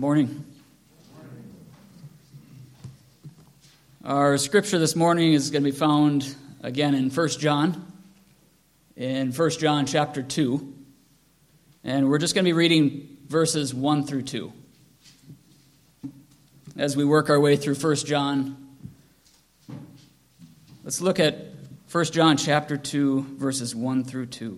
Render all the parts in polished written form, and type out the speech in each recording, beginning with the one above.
Morning. Our scripture this morning is going to be found again in 1 John, in 1 John chapter 2. And we're just going to be reading verses 1 through 2. As we work our way through 1 John, let's look at 1 John chapter 2, verses 1 through 2.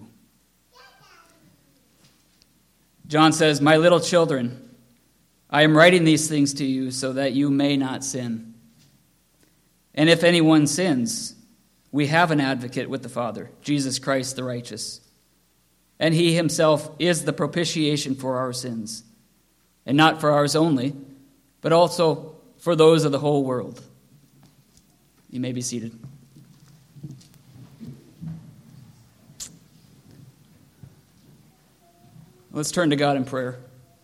John says, "My little children, I am writing these things to you so that you may not sin. And if anyone sins, we have an advocate with the Father, Jesus Christ the righteous. And he himself is the propitiation for our sins, and not for ours only, but also for those of the whole world." You may be seated. Let's turn to God in prayer.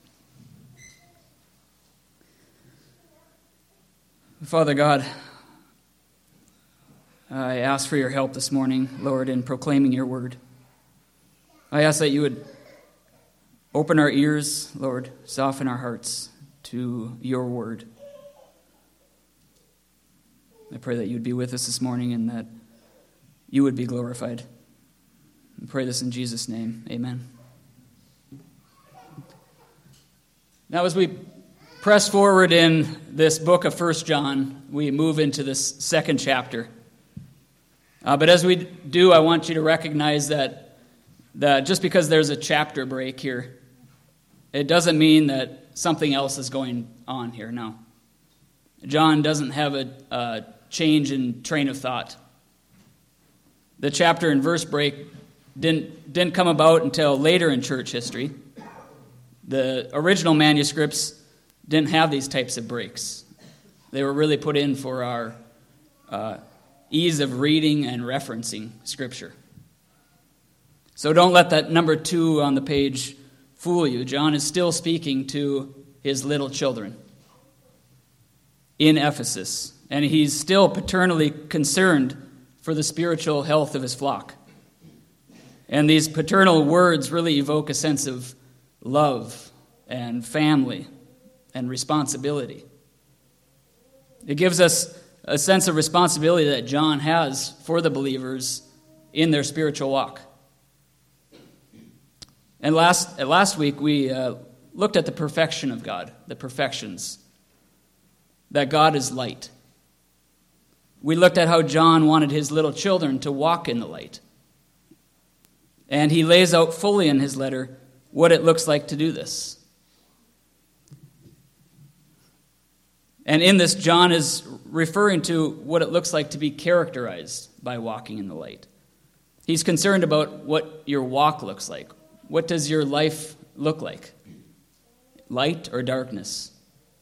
Father God, I ask for your help this morning, Lord, in proclaiming your word. I ask that you would open our ears, Lord, soften our hearts to your word. I pray that you would be with us this morning and that you would be glorified. I pray this in Jesus' name. Amen. Now, as we press forward in this book of 1 John, we move into this second chapter. But as we do, I want you to recognize that just because there's a chapter break here, it doesn't mean that something else is going on here. No. John doesn't have a change in train of thought. The chapter and verse break didn't come about until later in church history. The original manuscripts didn't have these types of breaks. They were really put in for our ease of reading and referencing Scripture. So don't let that number 2 on the page fool you. John is still speaking to his little children in Ephesus, and he's still paternally concerned for the spiritual health of his flock. And these paternal words really evoke a sense of love and family and responsibility. It gives us a sense of responsibility that John has for the believers in their spiritual walk. And last week we looked at the perfection of God, the perfections, that God is light. We looked at how John wanted his little children to walk in the light. And he lays out fully in his letter what it looks like to do this. And in this, John is referring to what it looks like to be characterized by walking in the light. He's concerned about what your walk looks like. What does your life look like? Light or darkness?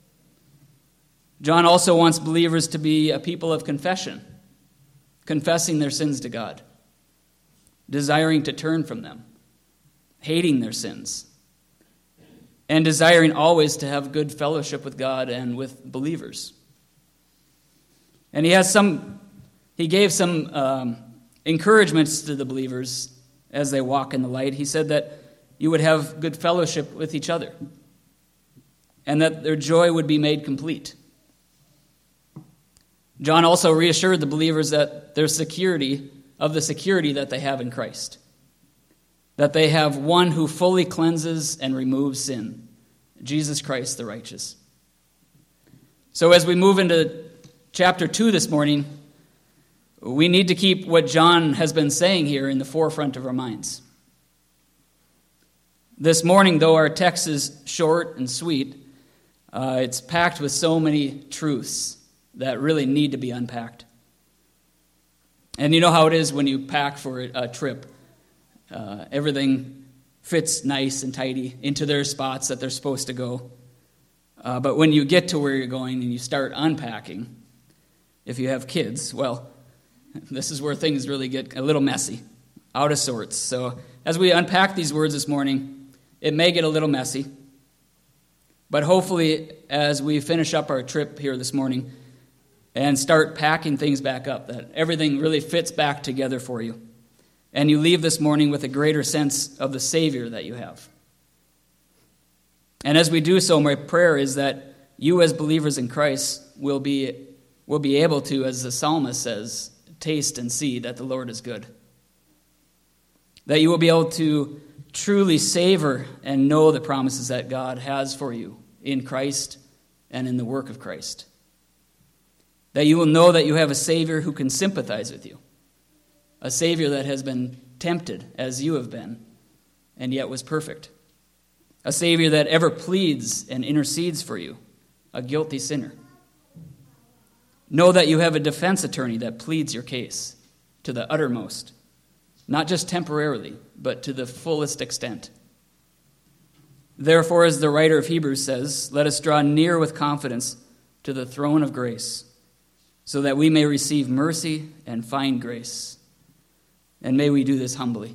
John also wants believers to be a people of confession, confessing their sins to God, desiring to turn from them, hating their sins, and desiring always to have good fellowship with God and with believers. And he gave some encouragements to the believers as they walk in the light. He said that you would have good fellowship with each other, and that their joy would be made complete. John also reassured the believers that their security that they have in Christ, that they have one who fully cleanses and removes sin, Jesus Christ the righteous. So as we move into chapter 2 this morning, we need to keep what John has been saying here in the forefront of our minds. This morning, though our text is short and sweet, it's packed with so many truths that really need to be unpacked. And you know how it is when you pack for a trip. Everything fits nice and tidy into their spots that they're supposed to go. But when you get to where you're going and you start unpacking, if you have kids, well, this is where things really get a little messy, out of sorts. So as we unpack these words this morning, it may get a little messy. But hopefully, as we finish up our trip here this morning and start packing things back up, that everything really fits back together for you. And you leave this morning with a greater sense of the Savior that you have. And as we do so, my prayer is that you as believers in Christ will be able to, as the psalmist says, taste and see that the Lord is good. That you will be able to truly savor and know the promises that God has for you in Christ and in the work of Christ. That you will know that you have a Savior who can sympathize with you. A Savior that has been tempted as you have been, and yet was perfect. A Savior that ever pleads and intercedes for you, a guilty sinner. Know that you have a defense attorney that pleads your case to the uttermost, not just temporarily, but to the fullest extent. Therefore, as the writer of Hebrews says, let us draw near with confidence to the throne of grace, so that we may receive mercy and find grace. And may we do this humbly.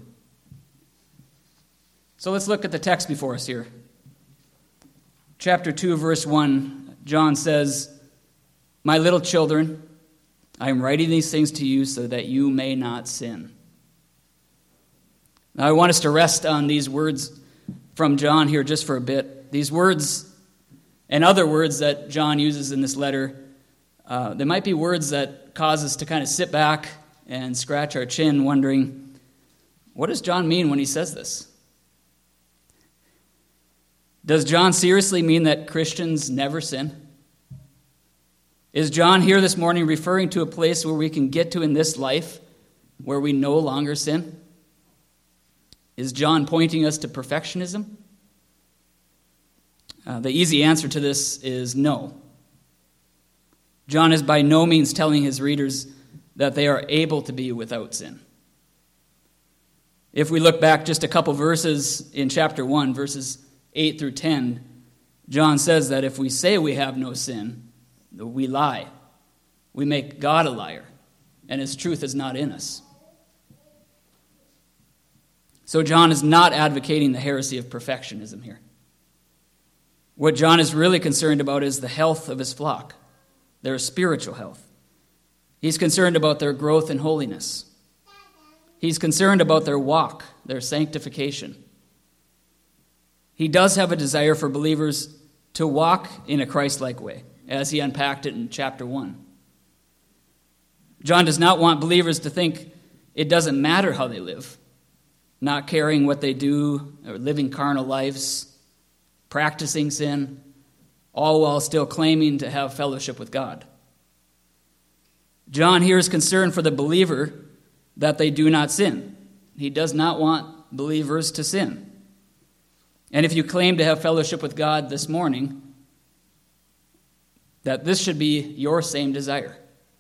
So let's look at the text before us here. Chapter 2, verse 1, John says, my little children, I am writing these things to you so that you may not sin. Now I want us to rest on these words from John here just for a bit. These words and other words that John uses in this letter, they might be words that cause us to kind of sit back and scratch our chin wondering, what does John mean when he says this? Does John seriously mean that Christians never sin? Is John here this morning referring to a place where we can get to in this life where we no longer sin? Is John pointing us to perfectionism? The easy answer to this is no. John is by no means telling his readers that they are able to be without sin. If we look back just a couple verses in chapter 1, verses 8 through 10, John says that if we say we have no sin, we lie. We make God a liar, and his truth is not in us. So John is not advocating the heresy of perfectionism here. What John is really concerned about is the health of his flock, their spiritual health. He's concerned about their growth in holiness. He's concerned about their walk, their sanctification. He does have a desire for believers to walk in a Christ-like way, as he unpacked it in chapter 1. John does not want believers to think it doesn't matter how they live, not caring what they do, or living carnal lives, practicing sin, all while still claiming to have fellowship with God. John here is concerned for the believer that they do not sin. He does not want believers to sin. And if you claim to have fellowship with God this morning, that this should be your same desire.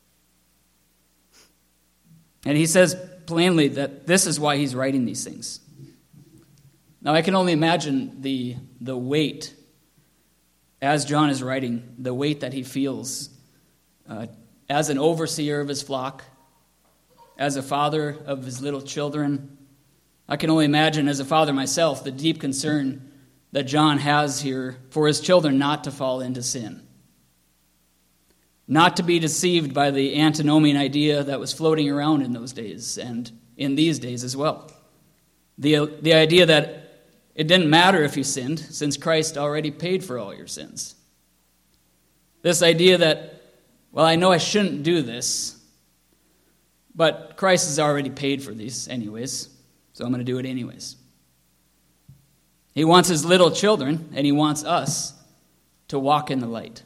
And he says plainly that this is why he's writing these things. Now I can only imagine the weight, as John is writing, the weight that he feels as an overseer of his flock, as a father of his little children. I can only imagine, as a father myself, the deep concern that John has here for his children not to fall into sin. Not to be deceived by the antinomian idea that was floating around in those days and in these days as well. The idea that it didn't matter if you sinned, since Christ already paid for all your sins. This idea that, well, I know I shouldn't do this, but Christ has already paid for these anyways, so I'm going to do it anyways. He wants his little children, and he wants us to walk in the light.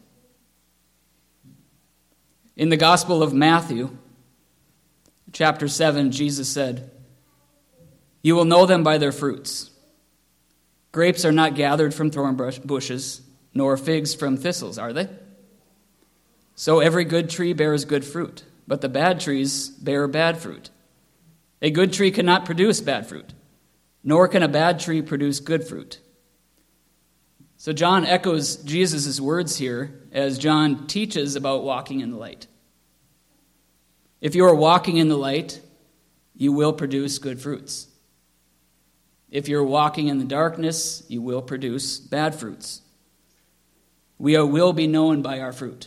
In the Gospel of Matthew, chapter 7, Jesus said, "You will know them by their fruits. Grapes are not gathered from thorn bushes, nor figs from thistles, are they? So every good tree bears good fruit, but the bad trees bear bad fruit. A good tree cannot produce bad fruit, nor can a bad tree produce good fruit." So John echoes Jesus' words here as John teaches about walking in the light. If you are walking in the light, you will produce good fruits. If you're walking in the darkness, you will produce bad fruits. We will be known by our fruit.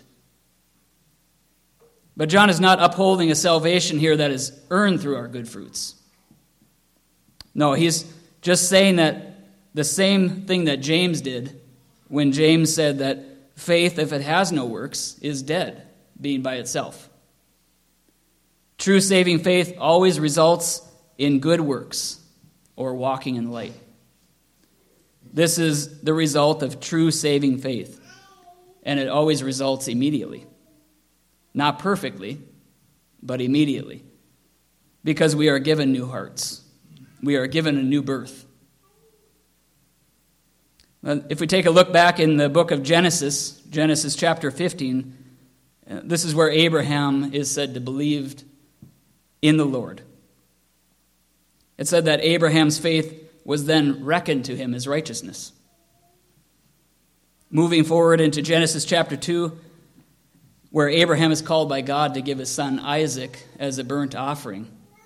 But John is not upholding a salvation here that is earned through our good fruits. No, he's just saying that the same thing that James did when James said that faith, if it has no works, is dead, being by itself. True saving faith always results in good works, or walking in the light. This is the result of true saving faith, and it always results immediately. Not perfectly, but immediately, because we are given new hearts. We are given a new birth. If we take a look back in the book of Genesis chapter 15, this is where Abraham is said to believe in the Lord. It said that Abraham's faith was then reckoned to him as righteousness. Moving forward into Genesis chapter 2, where Abraham is called by God to give his son Isaac as a burnt offering.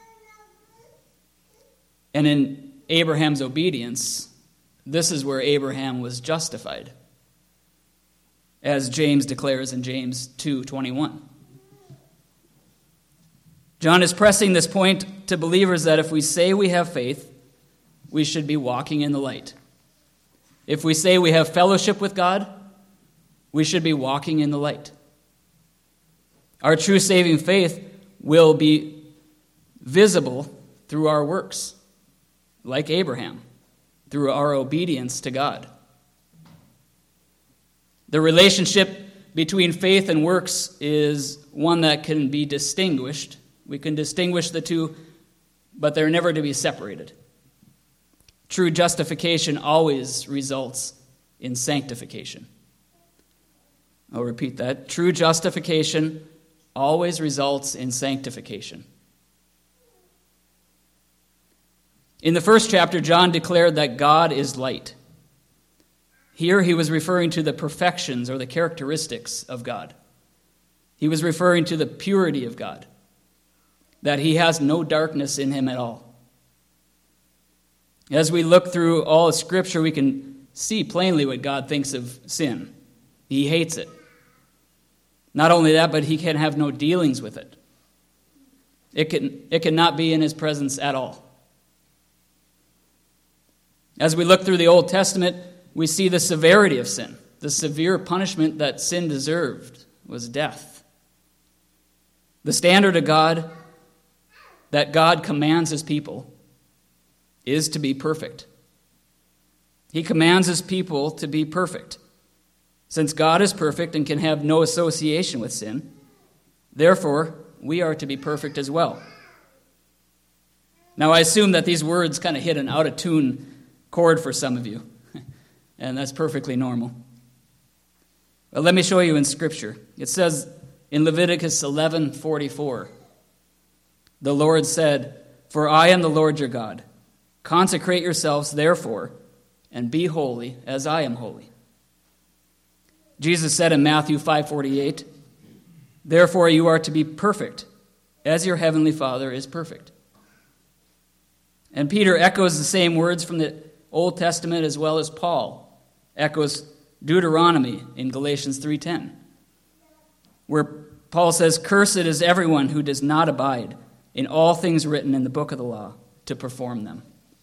And in Abraham's obedience, this is where Abraham was justified, as James declares in James 2:21. John is pressing this point to believers that if we say we have faith, we should be walking in the light. If we say we have fellowship with God, we should be walking in the light. Our true saving faith will be visible through our works, like Abraham, through our obedience to God. The relationship between faith and works is one that can be distinguished. We can distinguish the two, but they're never to be separated. True justification always results in sanctification. I'll repeat that. True justification always results in sanctification. In the first chapter, John declared that God is light. Here he was referring to the perfections or the characteristics of God. He was referring to the purity of God, that he has no darkness in him at all. As we look through all of Scripture, we can see plainly what God thinks of sin. He hates it. Not only that, but he can have no dealings with it. It cannot be in his presence at all. As we look through the Old Testament, we see the severity of sin. The severe punishment that sin deserved was death. The standard of God that God commands his people is to be perfect. He commands his people to be perfect. Since God is perfect and can have no association with sin, therefore, we are to be perfect as well. Now, I assume that these words kind of hit an out-of-tune chord for some of you, and that's perfectly normal. But let me show you in Scripture. It says in Leviticus 11:44, the Lord said, "For I am the Lord your God. Consecrate yourselves, therefore, and be holy as I am holy." Jesus said in Matthew 5:48, "Therefore you are to be perfect, as your heavenly Father is perfect." And Peter echoes the same words from the Old Testament as well as Paul echoes Deuteronomy in Galatians 3:10, where Paul says, "Cursed is everyone who does not abide in all things written in the book of the law to perform them."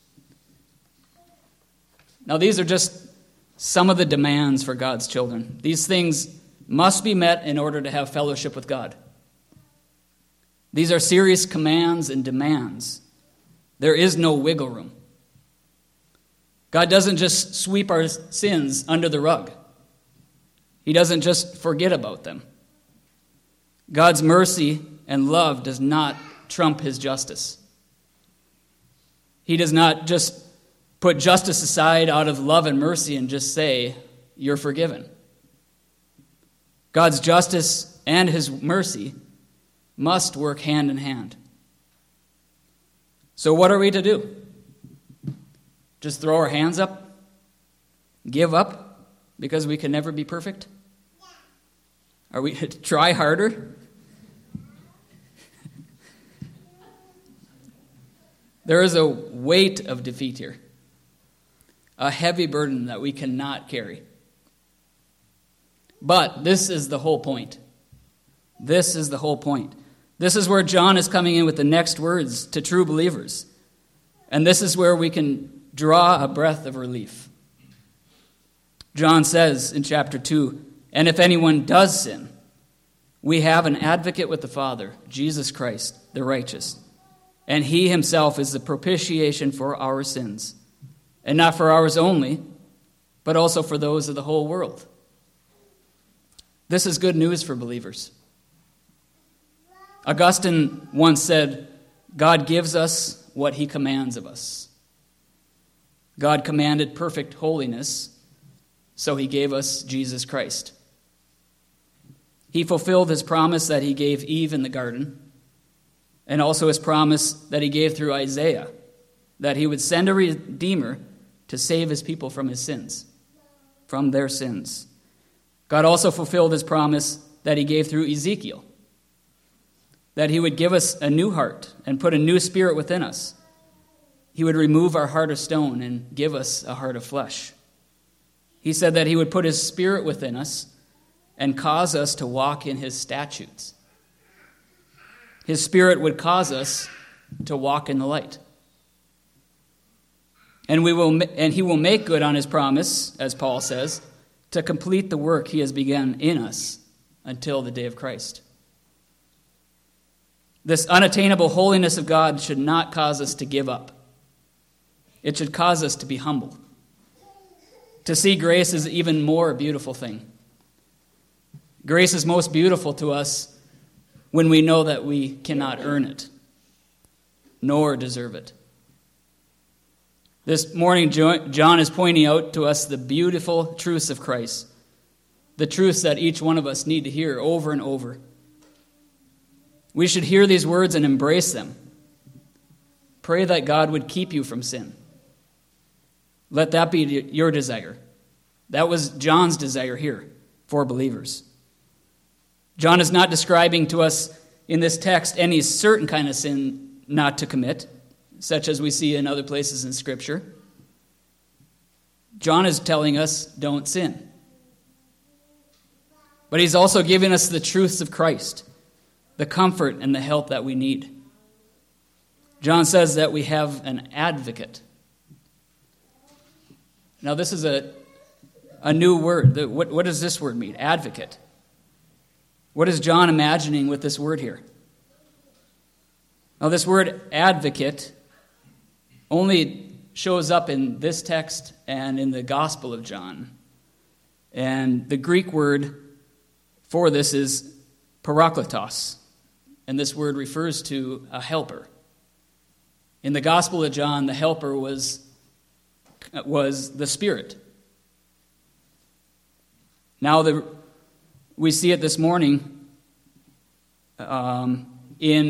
Now, these are just some of the demands for God's children. These things must be met in order to have fellowship with God. These are serious commands and demands. There is no wiggle room. God doesn't just sweep our sins under the rug. He doesn't just forget about them. God's mercy and love does not trump his justice. He does not just put justice aside out of love and mercy and just say, "You're forgiven." God's justice and his mercy must work hand in hand. So what are we to do? Just throw our hands up? Give up because we can never be perfect? Are we to try harder? There is a weight of defeat here, a heavy burden that we cannot carry. But this is the whole point. This is the whole point. This is where John is coming in with the next words to true believers. And this is where we can draw a breath of relief. John says in chapter 2, "And if anyone does sin, we have an advocate with the Father, Jesus Christ, the righteous. And he himself is the propitiation for our sins, and not for ours only, but also for those of the whole world." This is good news for believers. Augustine once said, "God gives us what he commands of us." God commanded perfect holiness, so he gave us Jesus Christ. He fulfilled his promise that he gave Eve in the garden, and also his promise that he gave through Isaiah, that he would send a Redeemer to save his people from their sins. God also fulfilled his promise that he gave through Ezekiel, that he would give us a new heart and put a new spirit within us. He would remove our heart of stone and give us a heart of flesh. He said that he would put his spirit within us and cause us to walk in his statutes. His spirit would cause us to walk in the light. And he will make good on his promise, as Paul says, to complete the work he has begun in us until the day of Christ. This unattainable holiness of God should not cause us to give up. It should cause us to be humble. To see grace is an even more beautiful thing. Grace is most beautiful to us when we know that we cannot earn it, nor deserve it. This morning, John is pointing out to us the beautiful truths of Christ, the truths that each one of us need to hear over and over. We should hear these words and embrace them. Pray that God would keep you from sin. Let that be your desire. That was John's desire here for believers. John is not describing to us in this text any certain kind of sin not to commit, such as we see in other places in Scripture. John is telling us, don't sin. But he's also giving us the truths of Christ, the comfort and the help that we need. John says that we have an advocate. Now, this is a new word. What does this word mean? Advocate. What is John imagining with this word here? Now, this word advocate only shows up in this text and in the Gospel of John. And the Greek word for this is parakletos. And this word refers to a helper. In the Gospel of John, the helper was the Spirit. Now, we see it this morning in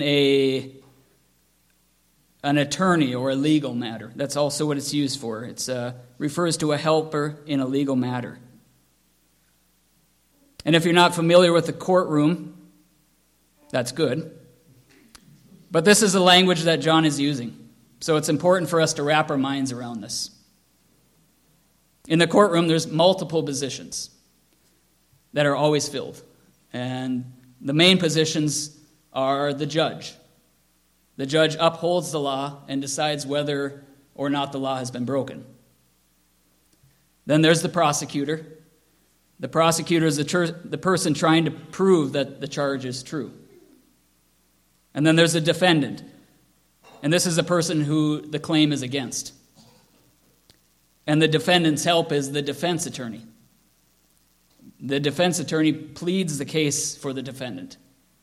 an attorney or a legal matter. That's also what it's used for. It refers to a helper in a legal matter. And if you're not familiar with the courtroom, that's good. But this is the language that John is using. So it's important for us to wrap our minds around this. In the courtroom, there's multiple positions that are always filled. And the main positions are the judge. The judge upholds the law and decides whether or not the law has been broken. Then there's the prosecutor. The prosecutor is the person trying to prove that the charge is true. And then there's the defendant. And this is the person who the claim is against. And the defendant's help is the defense attorney. The defense attorney pleads the case for the defendant.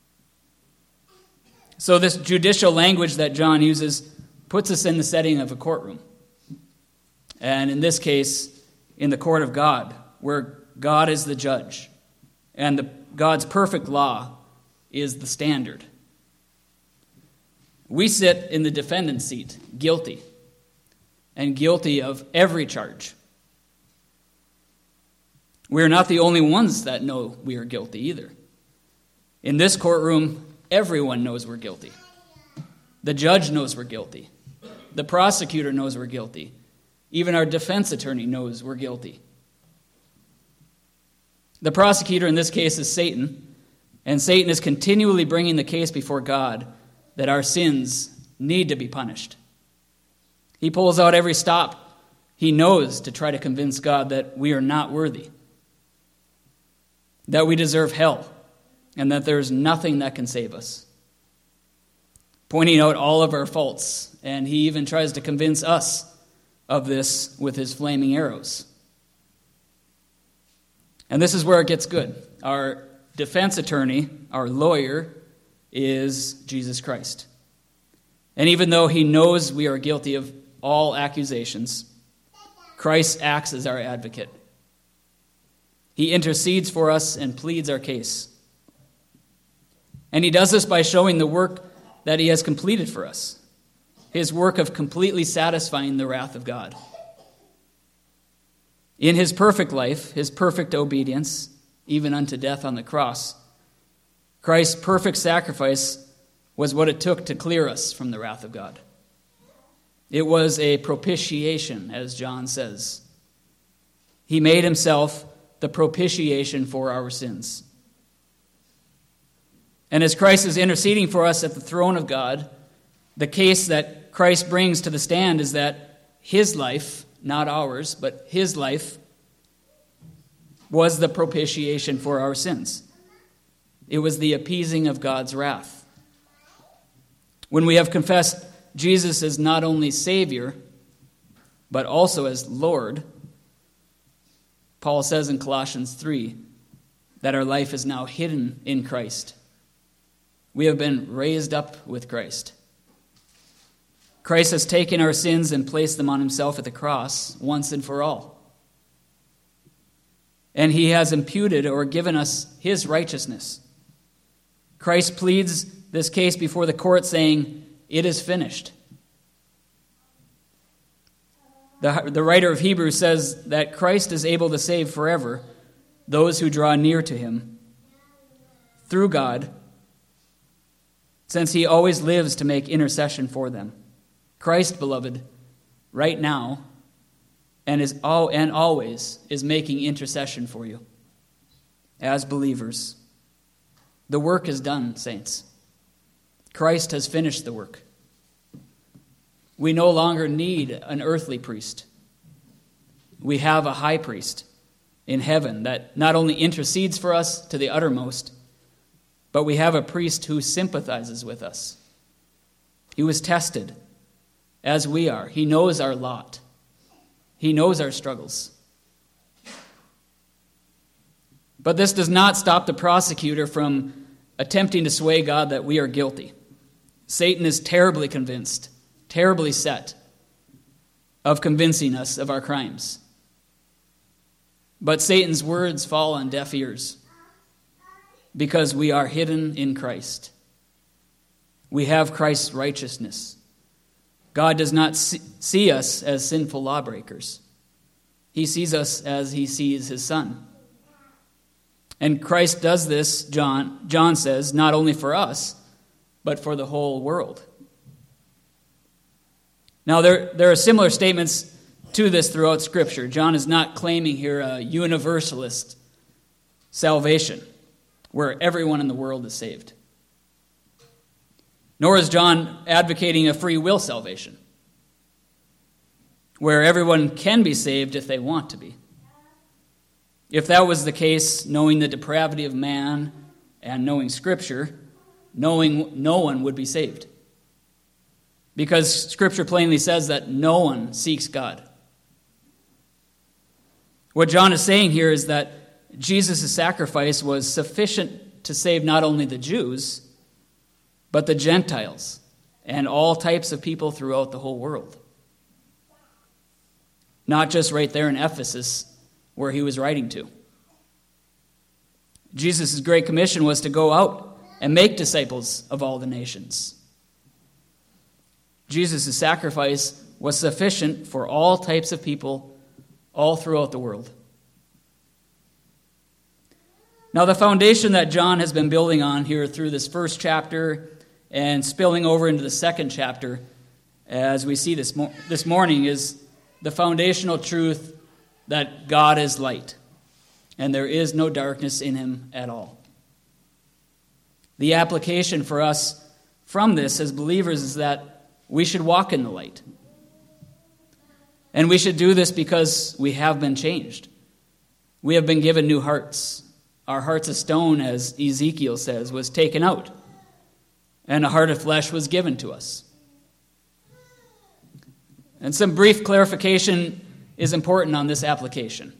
So this judicial language that John uses puts us in the setting of a courtroom. And in this case, in the court of God, where God is the judge. And God's perfect law is the standard. We sit in the defendant's seat, guilty. And guilty of every charge. We're not the only ones that know we are guilty either. In this courtroom, everyone knows we're guilty. The judge knows we're guilty. The prosecutor knows we're guilty. Even our defense attorney knows we're guilty. The prosecutor in this case is Satan, and Satan is continually bringing the case before God that our sins need to be punished. He pulls out every stop. he knows to try to convince God that we are not worthy, that we deserve hell, and that there is nothing that can save us, pointing out all of our faults, and he even tries to convince us of this with his flaming arrows. And this is where it gets good. Our defense attorney, our lawyer, is Jesus Christ. And even though he knows we are guilty of all accusations, Christ acts as our advocate. He intercedes for us and pleads our case. And he does this by showing the work that he has completed for us, his work of completely satisfying the wrath of God. In his perfect life, his perfect obedience, even unto death on the cross, Christ's perfect sacrifice was what it took to clear us from the wrath of God. It was a propitiation, as John says. He made himself the propitiation for our sins. And as Christ is interceding for us at the throne of God, the case that Christ brings to the stand is that his life, not ours, but his life, was the propitiation for our sins. It was the appeasing of God's wrath. When we have confessed Jesus as not only Savior, but also as Lord, Paul says in Colossians 3 that our life is now hidden in Christ. We have been raised up with Christ. Christ has taken our sins and placed them on himself at the cross once and for all. And he has imputed or given us his righteousness. Christ pleads this case before the court saying, "It is finished." The writer of Hebrews says that Christ is able to save forever those who draw near to him through God, since he always lives to make intercession for them. Christ, beloved, right now and always is making intercession for you as believers. The work is done, saints. Christ has finished the work. We no longer need an earthly priest. We have a high priest in heaven that not only intercedes for us to the uttermost, but we have a priest who sympathizes with us. He was tested as we are. He knows our lot. He knows our struggles. But this does not stop the prosecutor from attempting to sway God that we are guilty. Satan is terribly convinced, terribly set of convincing us of our crimes. But Satan's words fall on deaf ears because we are hidden in Christ. We have Christ's righteousness. God does not see us as sinful lawbreakers. He sees us as he sees his Son. And Christ does this, John says, not only for us, but for the whole world. Now, there are similar statements to this throughout Scripture. John is not claiming here a universalist salvation where everyone in the world is saved. Nor is John advocating a free will salvation where everyone can be saved if they want to be. If that was the case, knowing the depravity of man and knowing Scripture, knowing no one would be saved. Because Scripture plainly says that no one seeks God. What John is saying here is that Jesus' sacrifice was sufficient to save not only the Jews, but the Gentiles and all types of people throughout the whole world. Not just right there in Ephesus, where he was writing to. Jesus' great commission was to go out and make disciples of all the nations. Jesus' sacrifice was sufficient for all types of people all throughout the world. Now, the foundation that John has been building on here through this first chapter and spilling over into the second chapter, as we see this morning, is the foundational truth that God is light, and there is no darkness in him at all. The application for us from this as believers is that we should walk in the light. And we should do this because we have been changed. We have been given new hearts. Our hearts of stone, as Ezekiel says, was taken out, and a heart of flesh was given to us. And some brief clarification is important on this application.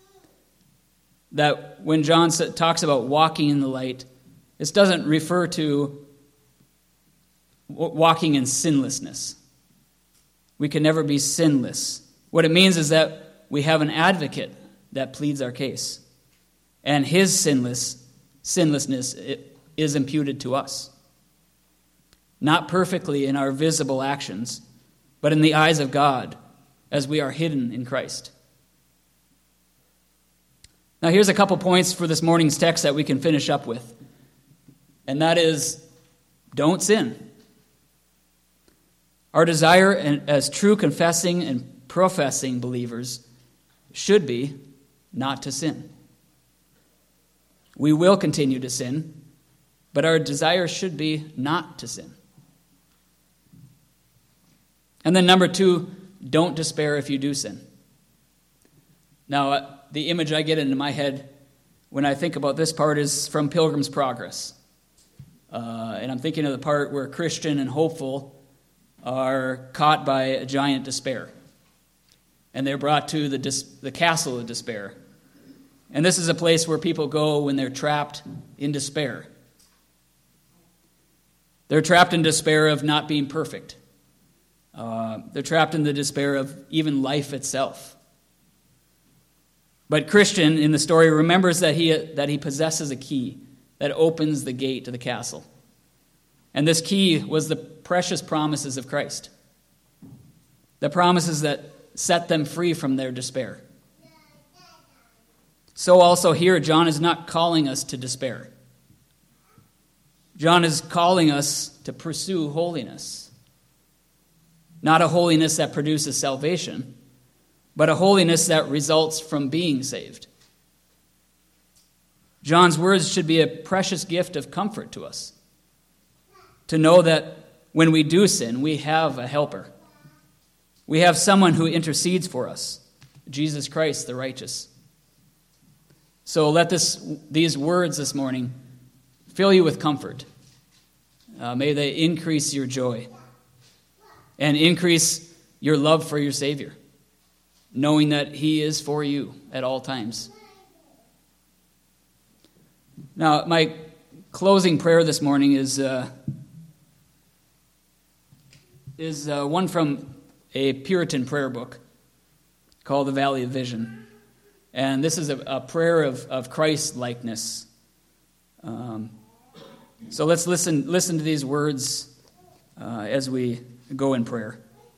That when John talks about walking in the light, this doesn't refer to walking in sinlessness. We can never be sinless. What it means is that we have an advocate that pleads our case, and his sinlessness is imputed to us. Not perfectly in our visible actions, but in the eyes of God, as we are hidden in Christ. Now here's a couple points for this morning's text that we can finish up with. And that is, don't sin. Our desire as true confessing and professing believers should be not to sin. We will continue to sin, but our desire should be not to sin. And then number 2, don't despair if you do sin. Now, the image I get into my head when I think about this part is from Pilgrim's Progress. And I'm thinking of the part where Christian and Hopeful are caught by a giant despair. And they're brought to the castle of despair. And this is a place where people go when they're trapped in despair. They're trapped in despair of not being perfect. They're trapped in the despair of even life itself. But Christian, in the story, remembers that he possesses a key that opens the gate to the castle. And this key was the precious promises of Christ. The promises that set them free from their despair. So also here, John is not calling us to despair. John is calling us to pursue holiness. Not a holiness that produces salvation, but a holiness that results from being saved. John's words should be a precious gift of comfort to us, to know that when we do sin, we have a helper. We have someone who intercedes for us, Jesus Christ, the righteous. So let these words this morning fill you with comfort. May they increase your joy and increase your love for your Savior, knowing that He is for you at all times. Now, my closing prayer this morning is one from a Puritan prayer book called The Valley of Vision. And this is a prayer of Christ-likeness. So let's listen to these words as we go in prayer.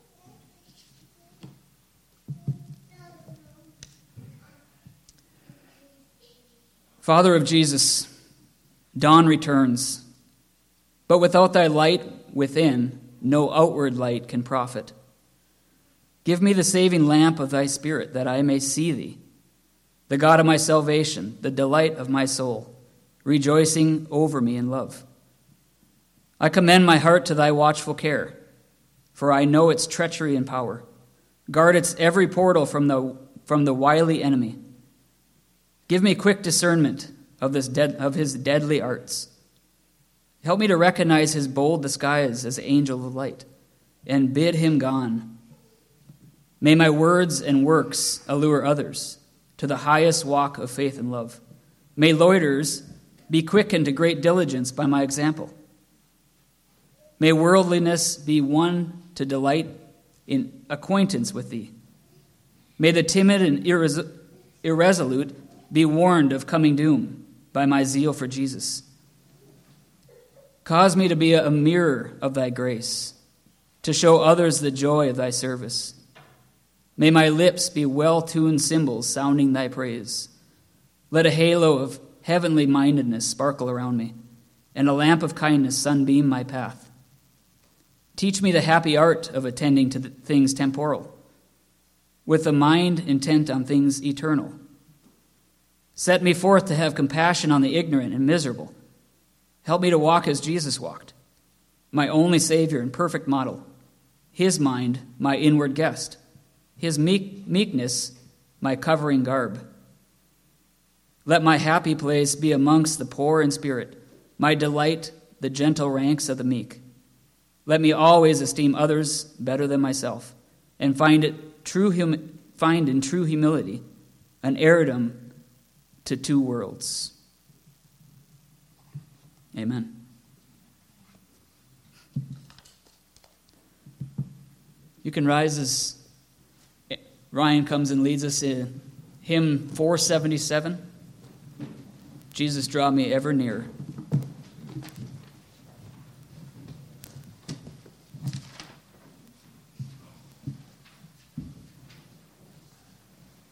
Father of Jesus, dawn returns, but without thy light within, no outward light can profit. Give me the saving lamp of thy Spirit, that I may see thee, the God of my salvation, the delight of my soul, rejoicing over me in love. I commend my heart to thy watchful care, for I know its treachery and power. Guard its every portal from the wily enemy. Give me quick discernment of his deadly arts. Help me to recognize his bold disguise as angel of light, and bid him gone. May my words and works allure others to the highest walk of faith and love. May loiterers be quickened to great diligence by my example. May worldliness be won to delight in acquaintance with thee. May the timid and irresolute be warned of coming doom by my zeal for Jesus. Cause me to be a mirror of thy grace, to show others the joy of thy service. May my lips be well-tuned cymbals sounding thy praise. Let a halo of heavenly mindedness sparkle around me, and a lamp of kindness sunbeam my path. Teach me the happy art of attending to things temporal, with a mind intent on things eternal. Set me forth to have compassion on the ignorant and miserable. Help me to walk as Jesus walked, my only Savior and perfect model, his mind my inward guest, his meekness my covering garb. Let my happy place be amongst the poor in spirit, my delight the gentle ranks of the meek. Let me always esteem others better than myself, and find in true humility an heirdom to two worlds. Amen. You can rise as Ryan comes and leads us in hymn 477. Jesus, draw me ever near.